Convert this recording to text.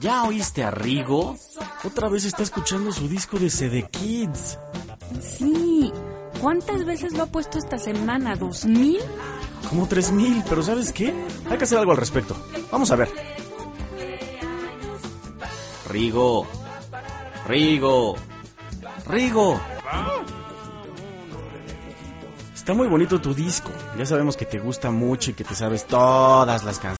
¿Ya oíste a Rigo? Otra vez está escuchando su disco de CD Kids. Sí. ¿Cuántas veces lo ha puesto esta semana? ¿2000? Como 3000, pero ¿sabes qué? Hay que hacer algo al respecto. Vamos a ver. Rigo. Está muy bonito tu disco. Ya sabemos que te gusta mucho y que te sabes todas las canciones.